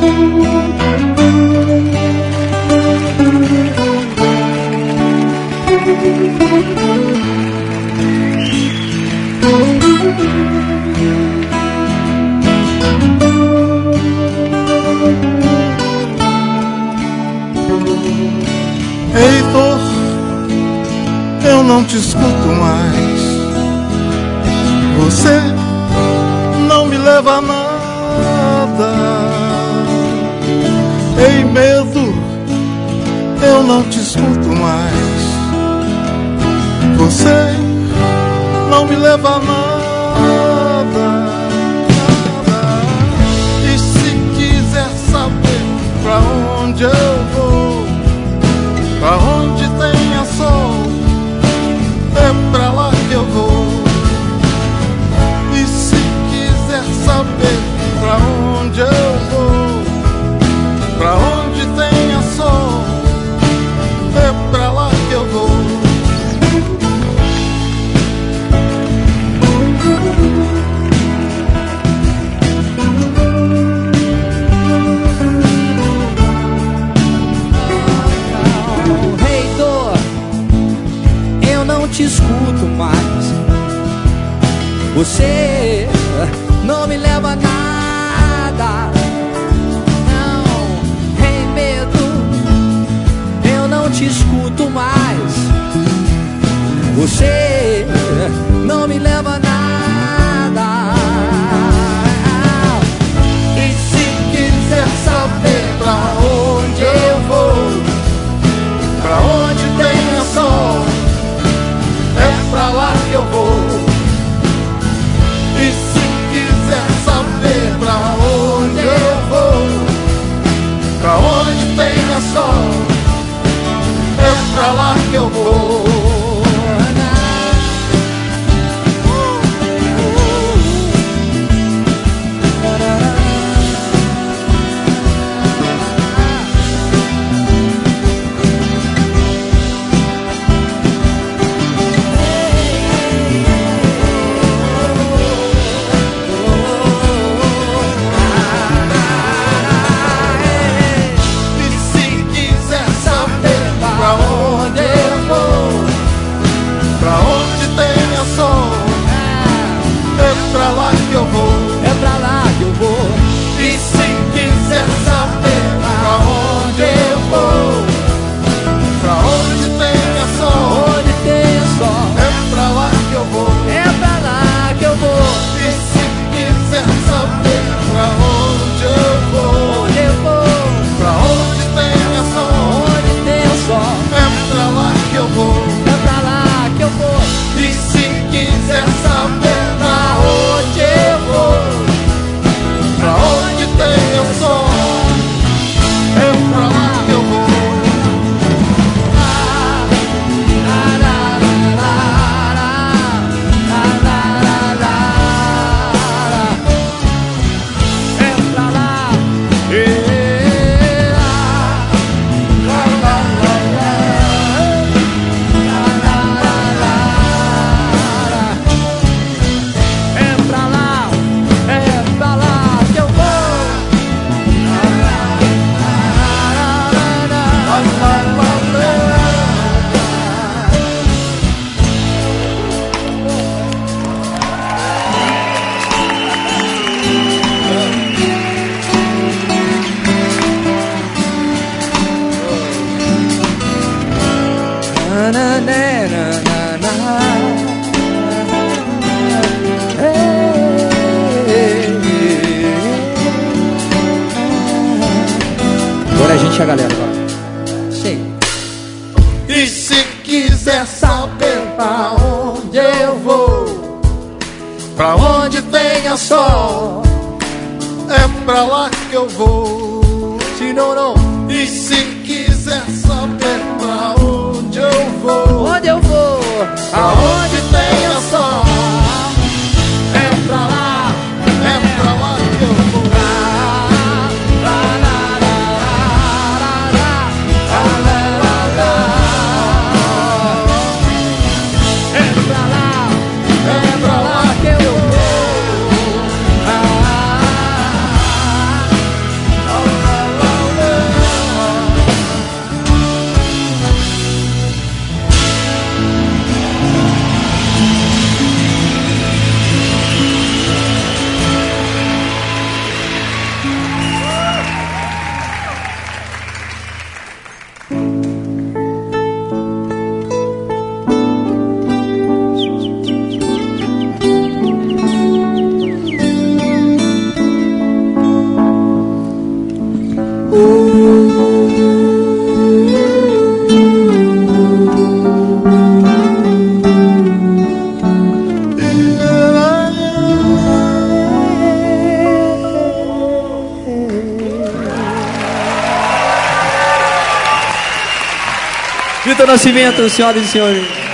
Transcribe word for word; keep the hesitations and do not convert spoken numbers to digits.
Heitor, eu não te escuto mais. Você não me leva a nada. Ei, medo, eu não te escuto mais. Você não me leva a nada, nada. E se quiser saber pra onde eu vou, pra onde tenha sol, é pra lá que eu vou. E se quiser saber pra onde eu vou, pra onde tenha sol, é pra lá que eu vou. Te escuto mais. Você não me leva a nada. Não, em medo, eu não te escuto mais. Você não me leva a nada. E se quiser saber pra onde eu vou, pra onde tenha sol, é pra lá que eu vou. E se quiser saber pra onde eu vou, pra onde tenha sol, é pra lá que eu vou. Agora a gente, a galera, agora. Sei. E se quiser saber pra onde eu vou, pra onde tenha sol, é pra lá que eu vou. Se não, não. E se quiser saber pra onde eu vou, onde eu vou, aonde tenha sol, é pra lá, é pra lá que eu vou. Vitor Nascimento, senhoras e senhores.